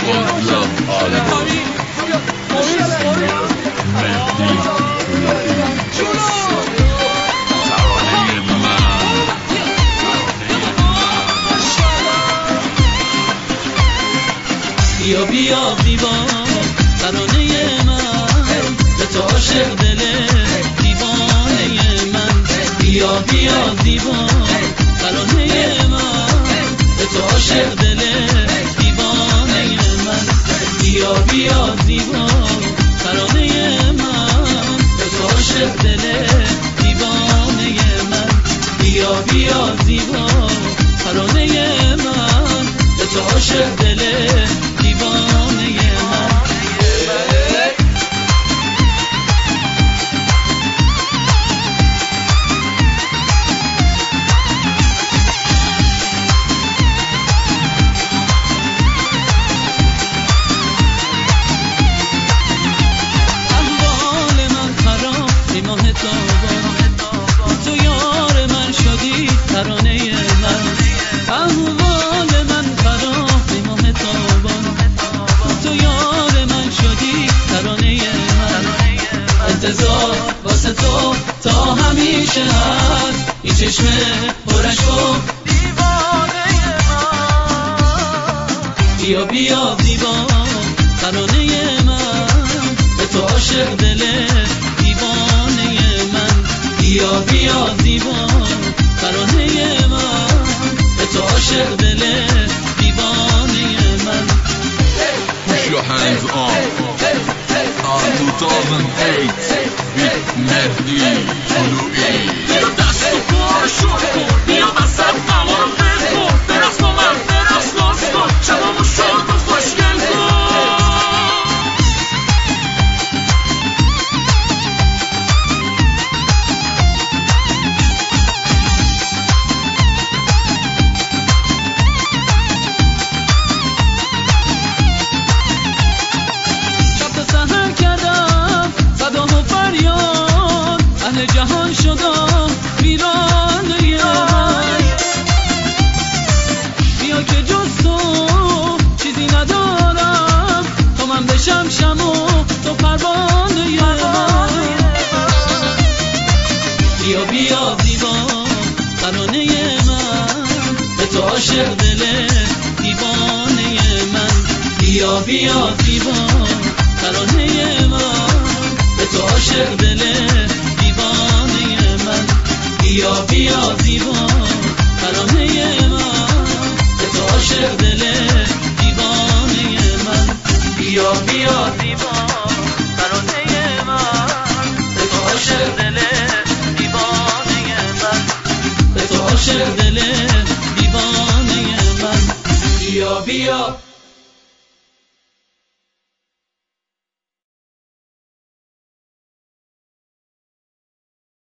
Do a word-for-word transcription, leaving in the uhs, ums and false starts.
بیا بیا دیوان ترانه من به تو عاشق دل دیوانه من بیا بیا دیوان ترانه من به تو عاشق دل دیوانه من بیا بیا دیوان ترانه من به تو عاشق دل دیوانه من بیا بیا دیوان ترانه من به تو عاشق دل تو یار من شدی ترانه من احوال من خراب به ماه تابان تو یار من شدی ترانه من انتظار واسه تو تا همیشه هست این چشم پرش کن دیوانه من بیا بیا دیوان ترانه من به تو عاشق دل بیا بیا دیوان ترانه من به تو عاشق دل دیوانه من Push your hands up on two thousand eight with Mehdi Tulu'i بیا دست و پا شد کن بیا وسط هوا رو ول کن برقص با من برقص ناز کن شبامو شاد و خوشگل کن جهان شدم ویرانه من بیا که جز تو چیزی ندارم تا من بشم شمع و تو پروانه من بیا بیا دیوان ترانه من به تو عاشق دل دیوانه من بیا بیا دیوان ترانه من به تو عاشق دل بیا بیا دیوان ترانه من به تو عاشق دل دیوانه من بیا بیا دیوان ترانه من به تو عاشق دل دیوانه من به تو عاشق دل دیوانه من بیا بیا